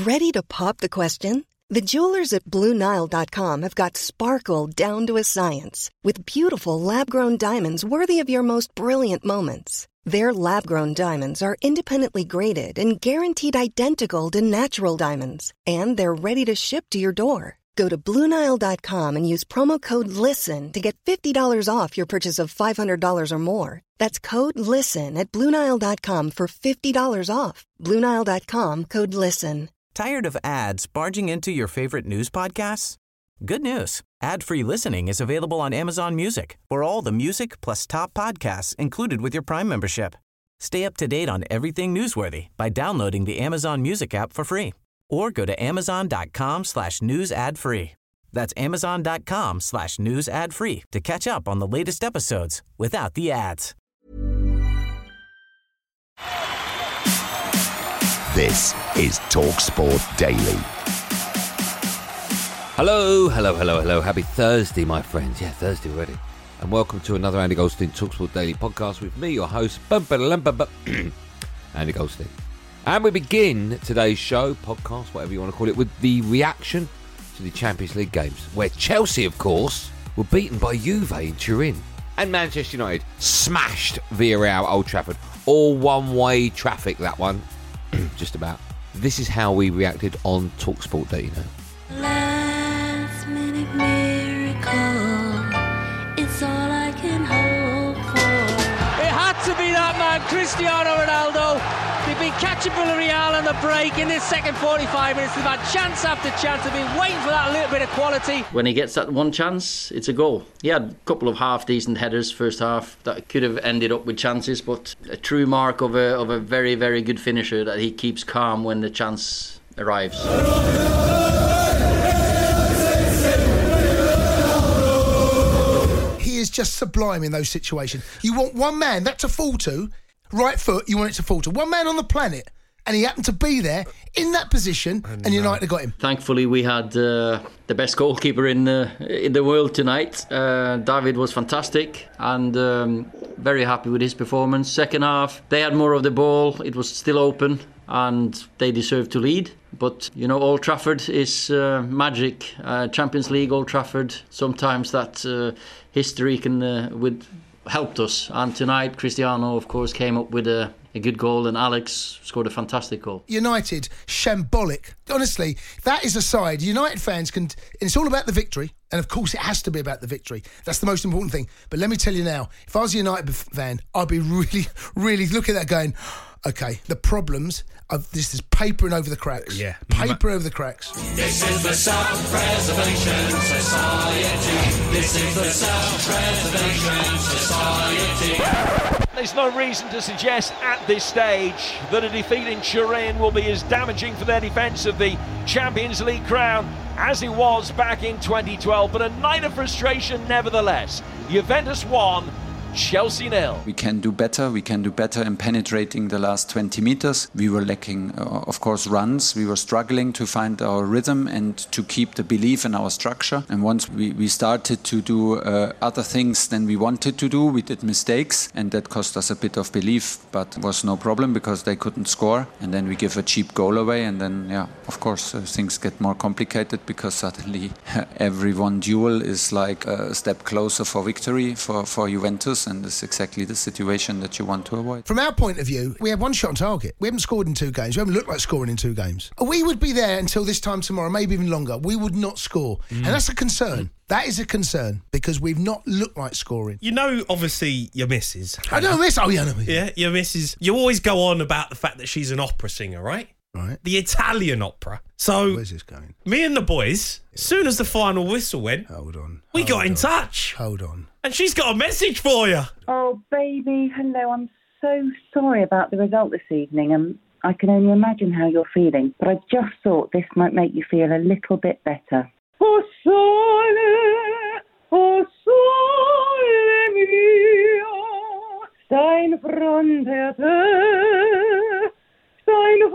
Ready to pop the question? The jewelers at BlueNile.com have got sparkle down to a science with beautiful lab-grown diamonds worthy of your most brilliant moments. Their lab-grown diamonds are independently graded and guaranteed identical to natural diamonds, and they're ready to ship to your door. Go to BlueNile.com and use promo code LISTEN to get $50 off your purchase of $500 or more. That's code LISTEN at BlueNile.com for $50 off. BlueNile.com, code LISTEN. Tired of ads barging into your favorite news podcasts? Good news. Ad-free listening is available on Amazon Music for all the music plus top podcasts included with your Prime membership. Stay up to date on everything newsworthy by downloading the Amazon Music app for free or go to amazon.com/news ad free. That's amazon.com/news ad free to catch up on the latest episodes without the ads. This is TalkSport Daily. Hello. Happy Thursday, my friends. Yeah, Thursday already. And welcome to another Andy Goldstein TalkSport Daily podcast with me, your host, Andy Goldstein. And we begin today's show, podcast, whatever you want to call it, with the reaction to the Champions League games, where Chelsea, of course, were beaten by Juve in Turin. And Manchester United smashed Villarreal Old Trafford. All one-way traffic, that one. Just about. This is how we reacted on TalkSport Day, you know. Last minute miracle, it's all I can hope for. It had to be that man, Cristiano Ronaldo. They've been catching Villarreal on the break in this second 45 minutes. They've had chance after chance. They've been waiting for that little bit of quality. When he gets that one chance, it's a goal. He had a couple of half-decent headers first half that could have ended up with chances, but a true mark of a very, very good finisher that he keeps calm when the chance arrives. He is just sublime in those situations. You want one man, that to fall to, right foot, you want it to fall to. One man on the planet, and he happened to be there in that position, and United got him. Thankfully, we had the best goalkeeper in the world tonight. David was fantastic, and very happy with his performance. Second half, they had more of the ball. It was still open, and they deserved to lead. But, you know, Old Trafford is magic. Champions League, Old Trafford, sometimes that history can helped us. And tonight, Cristiano, of course, came up with a good goal, and Alex scored a fantastic goal. United, shambolic. Honestly, that is a side. United fans can... It's all about the victory, and of course it has to be about the victory. That's the most important thing. But let me tell you now, if I was a United fan, I'd be really, really looking at that going, okay, the problems of this is papering over the cracks. Yeah. Paper over the cracks. This is the Self-Preservation Society. This is the Self-Preservation Society. There's no reason to suggest at this stage that a defeat in Turin will be as damaging for their defence of the Champions League crown as it was back in 2012, but a night of frustration nevertheless. Juventus won, Chelsea 0. We can do better in penetrating the last 20 meters. We were lacking, of course, runs. We were struggling to find our rhythm and to keep the belief in our structure. And once we started to do other things than we wanted to do, we did mistakes, and that cost us a bit of belief, but it was no problem because they couldn't score. And then we give a cheap goal away, and then, of course, things get more complicated because suddenly every one duel is like a step closer for victory for Juventus. And it's exactly the situation that you want to avoid. From our point of view, we had one shot on target. We haven't scored in 2 games. We haven't looked like scoring in 2 games. We would be there until this time tomorrow, maybe even longer. We would not score. And that's a concern. That is a concern because we've not looked like scoring. You know, obviously, your missus. I know miss. Oh, yeah, I know. Yeah, your missus. You always go on about the fact that she's an opera singer, right? Right. The Italian opera. So, where's this going? Me and the boys, as soon as the final whistle went, we got in touch. Hold on. And she's got a message for you. Oh, baby, hello. I'm so sorry about the result this evening. I can only imagine how you're feeling, but I just thought this might make you feel a little bit better. Oh, sole mio, sta in fronte a te, sta in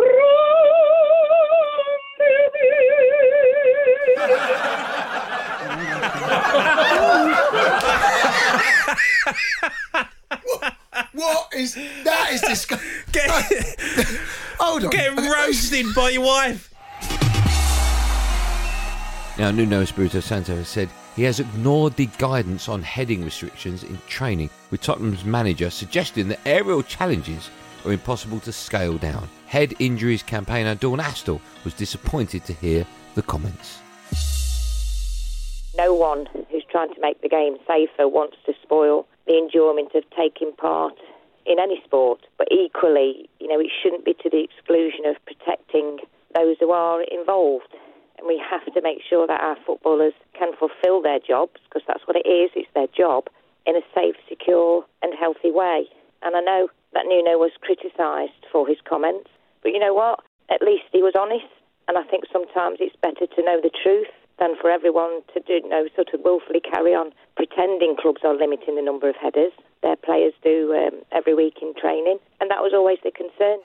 What is that? Is disgusting. Hold on. Getting roasted by your wife. Now, Nuno Espirito Santo has said he has ignored the guidance on heading restrictions in training, with Tottenham's manager suggesting that aerial challenges are impossible to scale down. Head injuries campaigner Dawn Astle was disappointed to hear the comments. No one who's trying to make the game safer wants to spoil the enjoyment of taking part in any sport. But equally, it shouldn't be to the exclusion of protecting those who are involved. And we have to make sure that our footballers can fulfil their jobs, because that's what it is, it's their job, in a safe, secure and healthy way. And I know that Nuno was criticised for his comments, but you know what? At least he was honest, and I think sometimes it's better to know the truth than for everyone to sort of willfully carry on pretending clubs are limiting the number of headers their players do every week in training, and that was always the concern.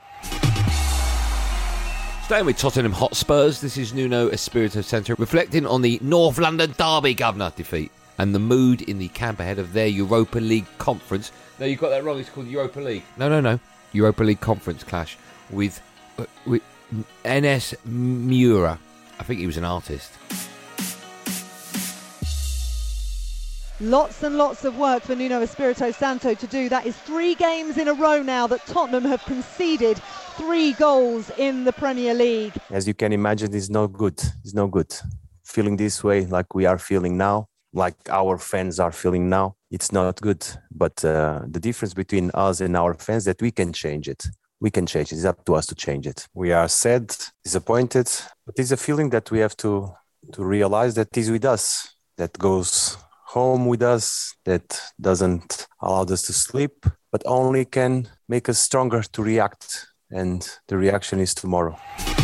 Staying with Tottenham Hotspurs, this is Nuno Espirito Santo reflecting on the North London Derby Governor defeat and the mood in the camp ahead of their Europa League conference. No, you got that wrong, it's called Europa League. No. Europa League conference clash with Enes Mura. I think he was an artist. Lots and lots of work for Nuno Espirito Santo to do. That is 3 games in a row now that Tottenham have conceded 3 goals in the Premier League. As you can imagine, it's no good. It's no good. Feeling this way like we are feeling now, like our fans are feeling now, it's not good. But the difference between us and our fans is that we can change it. We can change it. It's up to us to change it. We are sad, disappointed, but it's a feeling that we have to realize that is with us, that goes home with us, that doesn't allow us to sleep, but only can make us stronger to react. And the reaction is tomorrow.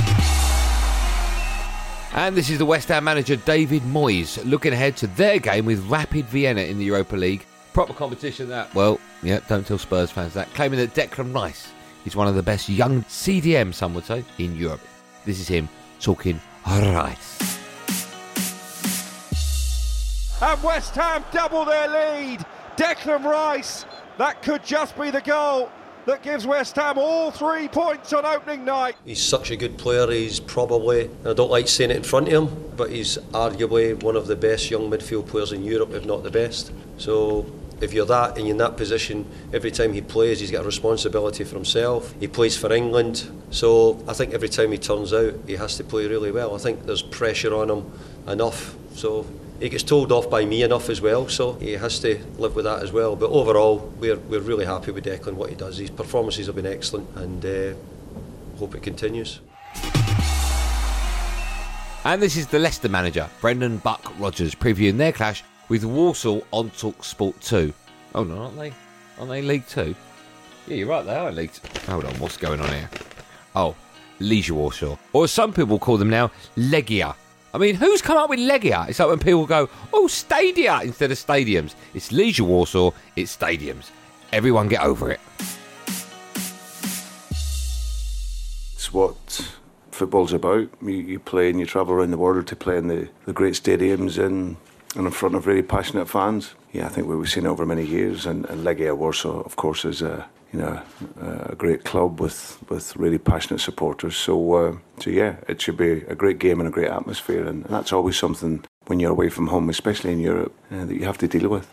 And this is the West Ham manager David Moyes looking ahead to their game with Rapid Vienna in the Europa League. Proper competition that. Well, yeah, don't tell Spurs fans that. Claiming that Declan Rice is one of the best young CDM, some would say, in Europe. This is him talking Rice. And West Ham double their lead. Declan Rice, that could just be the goal that gives West Ham all 3 points on opening night. He's such a good player. He's probably, I don't like saying it in front of him, but he's arguably one of the best young midfield players in Europe, if not the best. So if you're that and you're in that position, every time he plays, he's got a responsibility for himself. He plays for England, so I think every time he turns out, he has to play really well. I think there's pressure on him enough, so he gets told off by me enough as well, so he has to live with that as well. But overall, we're really happy with Declan, what he does. His performances have been excellent, and hope it continues. And this is the Leicester manager, Brendan Buck Rodgers, previewing their clash with Walsall on TalkSport 2. Oh no, aren't they? Aren't they League 2? Yeah, you're right, they are League 2. Hold on, what's going on here? Oh, Leisure Walsall. Or as some people call them now, Legia. I mean, who's come up with Legia? It's like when people go, oh, Stadia instead of stadiums. It's Leisure Walsall, it's stadiums. Everyone get over it. It's what football's about. You play and you travel around the world to play in the great stadiums and in front of very passionate fans. Yeah, I think we've seen it over many years, and Legia Warsaw, of course, is a great club with really passionate supporters. So yeah, it should be a great game and a great atmosphere, and that's always something when you're away from home, especially in Europe, that you have to deal with.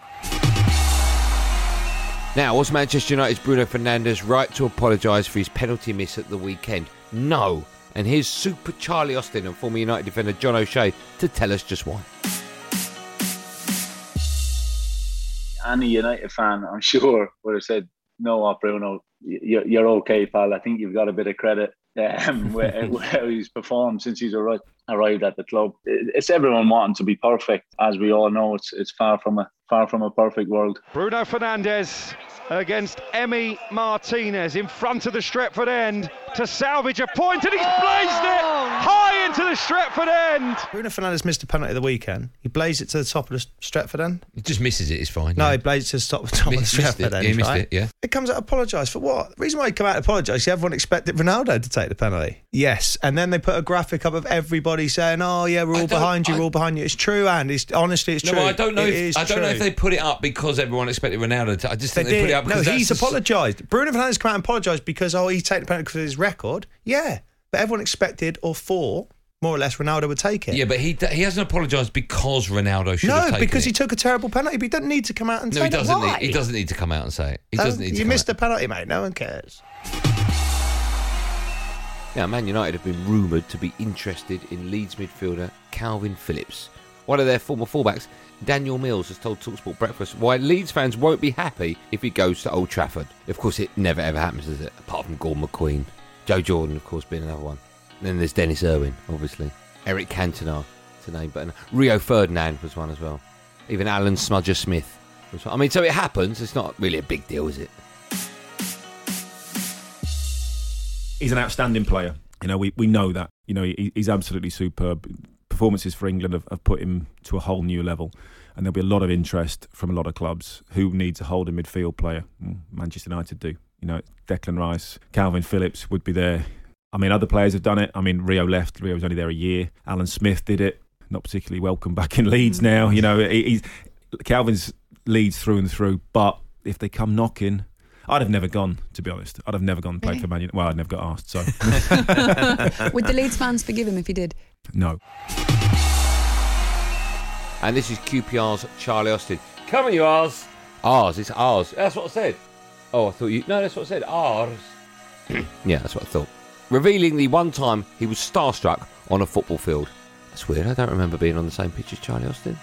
Now, was Manchester United's Bruno Fernandes right to apologise for his penalty miss at the weekend? No. And here's Super Charlie Austin and former United defender John O'Shea to tell us just why. Any United fan, I'm sure, would have said, no, what, Bruno, you're okay, pal. I think you've got a bit of credit with how he's performed since he's arrived at the club. It's everyone wanting to be perfect, as we all know. It's far from a perfect world. Bruno Fernandes against Emi Martinez in front of the Stretford end to salvage a point, and he's blazed it high into the Stretford end. Bruno Fernandes missed a penalty at the weekend. He blazed it to the top of the Stretford end. He just misses it, it's fine. No, he blazed it to the top of the Stretford end. Yeah, he missed right? it, yeah. It comes out apologise for what? The reason why he come out and apologise, everyone expected Ronaldo to take the penalty. Yes, and then they put a graphic up of everybody saying, oh yeah, we're all behind you, we're all behind you. It's true, and honestly, it's true. No, I don't know if they put it up because everyone expected Ronaldo to. I just think they put it up because he's apologised. Bruno Fernandes came out and apologised because he's taking the penalty because of his record. Yeah, but everyone expected or thought more or less Ronaldo would take it. Yeah, but he hasn't apologised because Ronaldo should have taken it. No, because he took a terrible penalty, but he doesn't need to come out and say that. Why? He doesn't need to come out and say it. He doesn't need to. You missed a penalty, mate. No one cares. Now, Man United have been rumoured to be interested in Leeds midfielder Calvin Phillips. One of their former fullbacks, Daniel Mills, has told TalkSport Breakfast why Leeds fans won't be happy if he goes to Old Trafford. Of course, it never ever happens, does it? Apart from Gordon McQueen. Joe Jordan, of course, being another one. And then there's Dennis Irwin, obviously. Eric Cantona, to name but Rio Ferdinand was one as well. Even Alan Smudger Smith was one. I mean, so it happens. It's not really a big deal, is it? He's an outstanding player. You know, we know that. You know, he's absolutely superb. Performances for England have put him to a whole new level. And there'll be a lot of interest from a lot of clubs who need to hold a midfield player. Manchester United do. You know, Declan Rice, Calvin Phillips would be there. I mean, other players have done it. I mean, Rio left. Rio was only there a year. Alan Smith did it. Not particularly welcome back in Leeds now. You know, Calvin's Leeds through and through. But if they come knocking... I'd have never gone, to be honest. I'd have never gone and played for Man United. Well, I'd never got asked, so... Would the Leeds fans forgive him if he did? No. And this is QPR's Charlie Austin. Come on, you R's. R's, it's R's. That's what I said. Oh, I thought you... No, that's what I said. R's. Yeah, that's what I thought. Revealing the one time he was starstruck on a football field. That's weird. I don't remember being on the same pitch as Charlie Austin.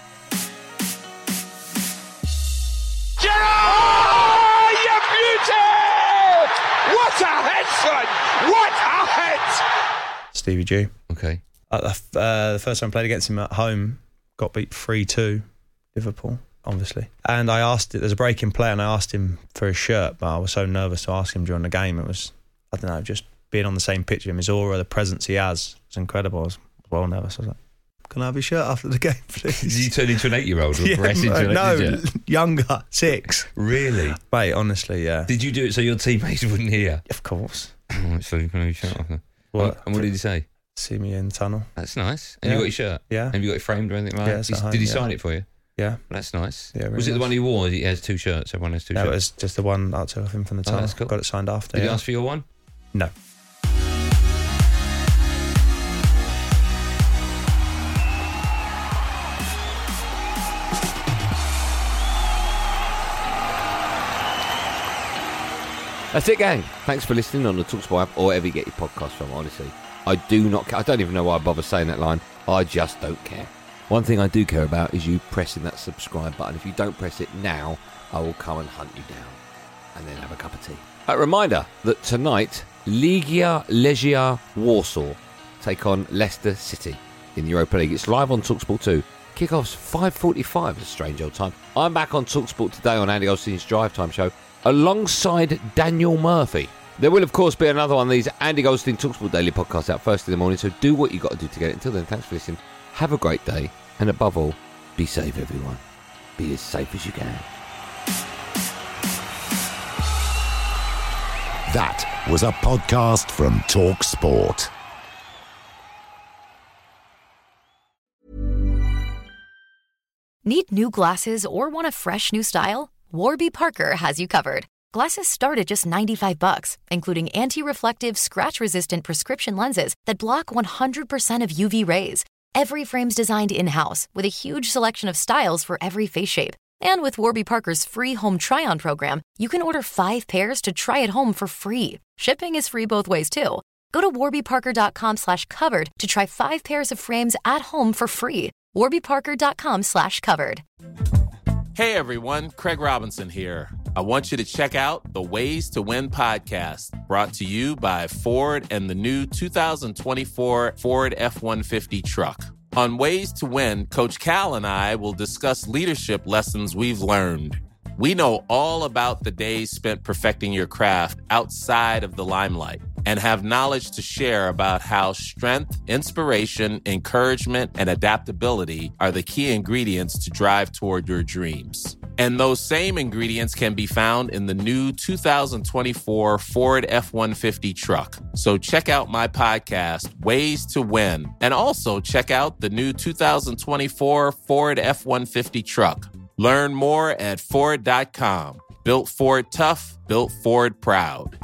What a head, son! What a head! Stevie G. Okay. The first time I played against him at home, got beat 3-2, Liverpool, obviously. And I asked, there's a break in play, and I asked him for his shirt, but I was so nervous to ask him during the game. It was, I don't know, just being on the same pitch with him, his aura, the presence he has, it's incredible. I was well nervous. I was like, can I have your shirt after the game, please? Did you turn into an 8-year-old or progress into an 8-year-old? No, younger, 6. Really? Mate, honestly, yeah. Did you do it so your teammates wouldn't hear? Of course. So you can have your shirt off. What? And what did he say? See me in tunnel. That's nice. And you got your shirt? Yeah. Have you got it framed or anything like that? Yeah, Did he sign it for you? Yeah. That's nice. Yeah, really was it the nice. one he wore? He has 2 shirts. Everyone has 2 shirts. No, it was just the one I took off him from the tunnel. That's cool. Got it signed after. Did he ask for your one? No. That's it, gang. Thanks for listening on the TalkSport app or wherever you get your podcast from, honestly. I do not care. I don't even know why I bother saying that line. I just don't care. One thing I do care about is you pressing that subscribe button. If you don't press it now, I will come and hunt you down and then have a cup of tea. A reminder that tonight, Legia Legia Warsaw take on Leicester City in the Europa League. It's live on TalkSport 2. Kickoff's 5:45, a strange old time. I'm back on TalkSport today on Andy Goldstein's Drive Time show alongside Daniel Murphy. There will, of course, be another one of these Andy Goldstein TalkSport Daily podcasts out first in the morning, so do what you got to do to get it. Until then, thanks for listening. Have a great day, and above all, be safe, everyone. Be as safe as you can. That was a podcast from TalkSport. Need new glasses or want a fresh new style? Warby Parker has you covered. Glasses start at just $95, including anti-reflective, scratch-resistant prescription lenses that block 100% of UV rays. Every frame's designed in-house with a huge selection of styles for every face shape. And with Warby Parker's free home try-on program, you can order 5 pairs to try at home for free. Shipping is free both ways, too. Go to warbyparker.com/covered to try 5 pairs of frames at home for free. warbyparker.com/covered. Hey everyone, Craig Robinson here. I want you to check out the Ways to Win podcast, brought to you by Ford and the new 2024 Ford F-150 truck. On Ways to Win, Coach Cal and I will discuss leadership lessons we've learned. We know all about the days spent perfecting your craft outside of the limelight and have knowledge to share about how strength, inspiration, encouragement, and adaptability are the key ingredients to drive toward your dreams. And those same ingredients can be found in the new 2024 Ford F-150 truck. So check out my podcast, Ways to Win, and also check out the new 2024 Ford F-150 truck. Learn more at Ford.com. Built Ford tough, built Ford proud.